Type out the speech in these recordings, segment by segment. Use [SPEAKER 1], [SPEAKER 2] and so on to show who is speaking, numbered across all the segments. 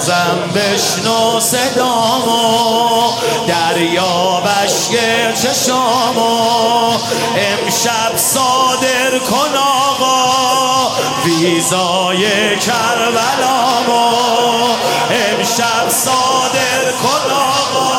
[SPEAKER 1] بازم بشنو صدامو، دریا بشک چشامو، امشب صادر کن آقا ویزای کربلامو، امشب صادر کن آقا.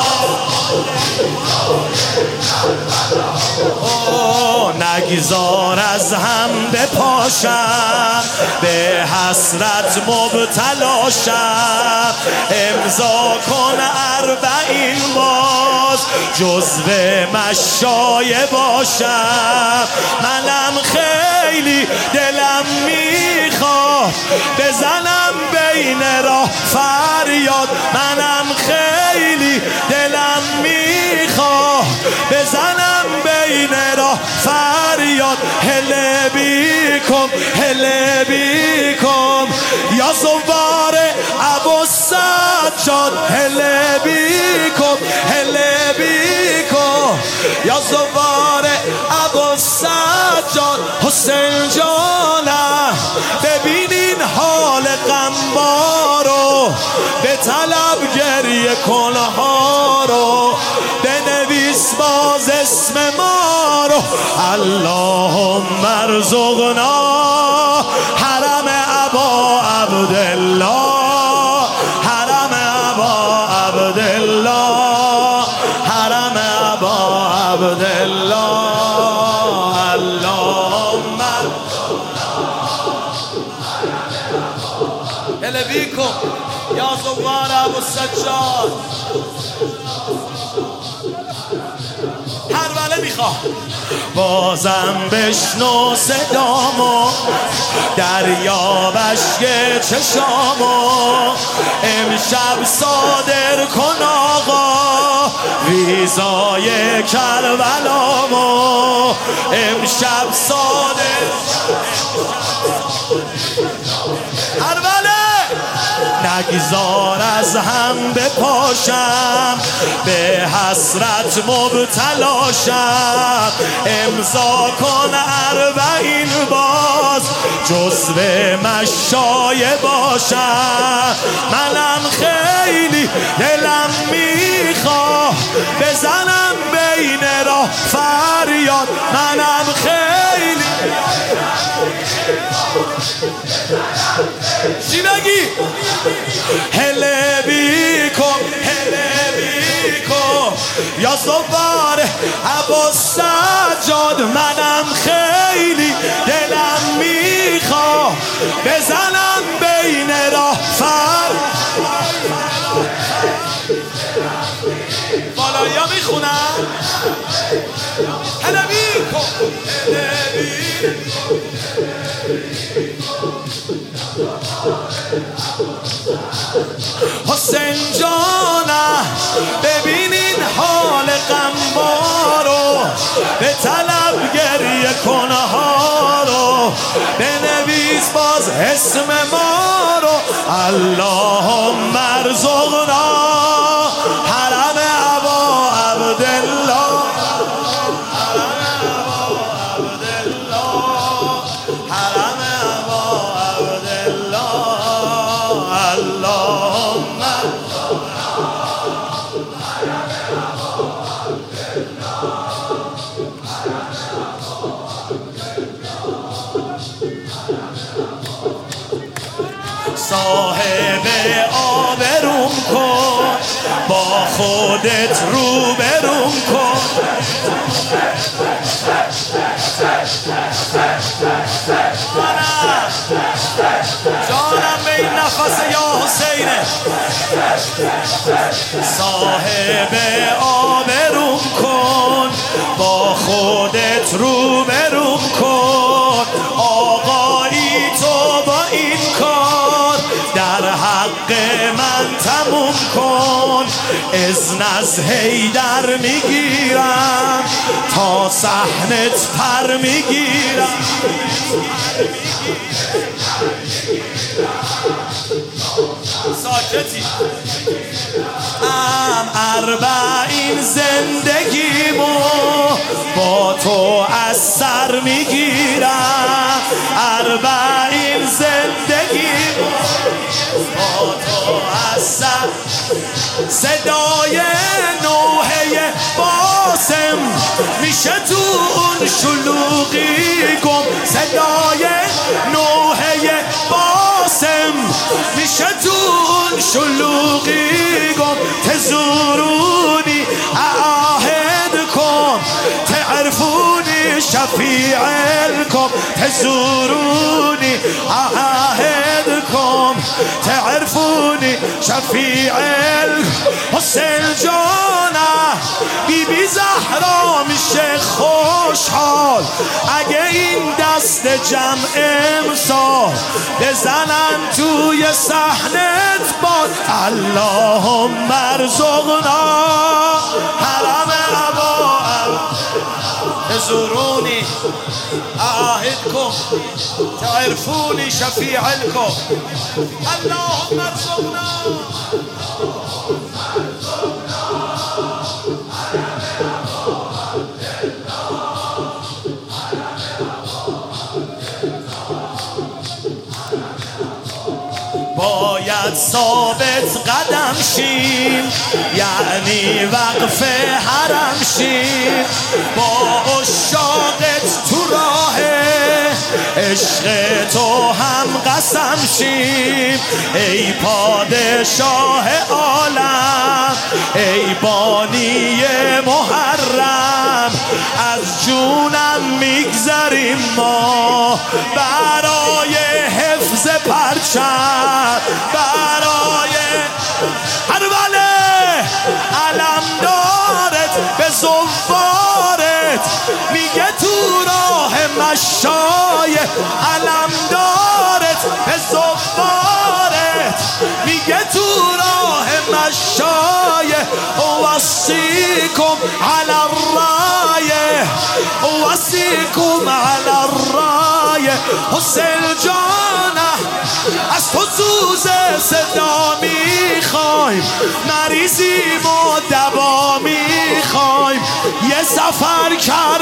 [SPEAKER 1] نگذار از هم بپاشم، به حسرت مبتلاشم، امضا کن 40 باز جزو مشایه باشم. منم خیلی دلم میخواد بزنم بین راه فریاد، منم خیلی دلم میخواد بزنم بین راه فریاد. هله بیکم هله بیکم یا زوار ابوالسجاد، هله بیکم هله بیکم یا زوار ابوالسجاد. حسین جانم ببینین حال غمبارو، به طلب گریه کنها رو، بنویس باز اسم ما رو. اللهم ارزقنا حرم ابا عبدالله، حرم ابا عبدالله، حرم ابا عبدالله. اللهم هلا بيكم يا زوار ابوالسجاد. هربله میخواه بازم بشنو صدامو، دریا بشک چشامو، امشب صادر کن آقا ویزای کربلامو، امشب صادر. هربله نگذار از هم بپاشم، به حسرت مبتلاشم، امضا کن 40 باز جزو مشایه باشم. منم خیلی دلم میخواد بزنم بین راه فریاد، منم خیلی. چی بگی؟ هله بیکم هله بیکم یا زوار ابوالسجاد. منم خیلی دلم میخواد بزنم بین راه بالایی ها میخونم. هله بیکم هله بیکم حسین جانم ببینین حال غمبارو، به طلب گریه کنها رو، بنویس باز اسم ما رو. اللهم ارزقنا حرم ابا عبدالله، حرم ابا عبدالله. اللهم صاحب آبروم کن، با خودت روبروم کن. جانم به این نفس یا حسینه. صاحب آبروم کن، با خودت روبروم کن. آقایی تو با این کار در حق من تموم کن. اذن از حیدر میگیرم تا صحنت پر میگیرم. ساکتی 40 زندگیمو با تو از سر میگیرم. 40 زندگیمو با تو از سر صدای نوحه باسم میشه تو اون شلوغی گم. صدای نوحه باسم میشه تو اون شلوغی گم. تزورونی اعاهد کن تعرفوني شفيع لكم. تزوروني أعاهدكم تعرفوني شفيع لكم. حسین جانم بی بی زهرا میشه خوشحال اگه این دست جمع امسال بزنن توی صحنت باد. اللهم ارزقنا حرم ابا تزوروني أعاهدكم تعرفوني شفيع لكم. اللهم ارزقنا باید ثابت قدم شیم یعنی وقف حرم شیم. با عشاقت تو راه عشق تو هم قسم شیم. ای پادشاه عالم ای بانی محرم از جونم میگذریم ما برای حفظ پرچم برای هربله علم دارت به زوارت میگه تو راه مشای علم دارت به زوارت میگه تو راه مشای. وصیکم علی الرایه وصیکم علی الرایه. حسین جانم از تو سوز صدا میخوایم مریضیم و دوا میخوایم. یه سفر کرد